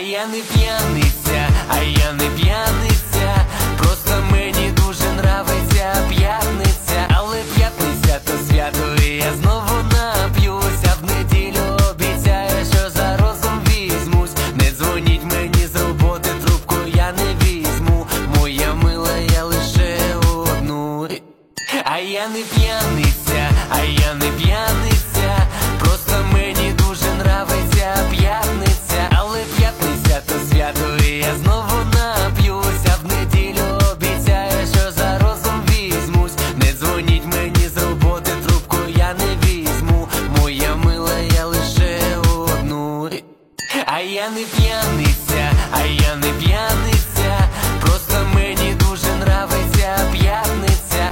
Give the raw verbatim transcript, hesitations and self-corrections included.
я не п'яниця, а я не п'яниця. Просто мені дуже нравиться п'ятниця. Але п'ятниця то свято, і я знову на